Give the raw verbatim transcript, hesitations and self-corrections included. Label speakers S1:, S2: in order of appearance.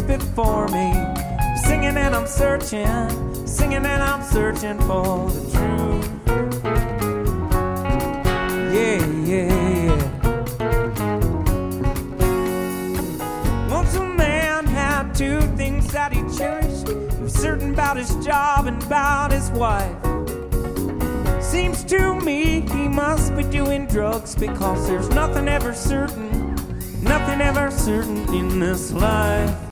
S1: before me. Singing and I'm searching, singing and I'm searching for the truth. Yeah, yeah, yeah. Once a man had two things that he cherished. He was certain about his job and about his wife. Seems to me he must be doing drugs, because there's nothing ever certain, nothing ever certain in this life.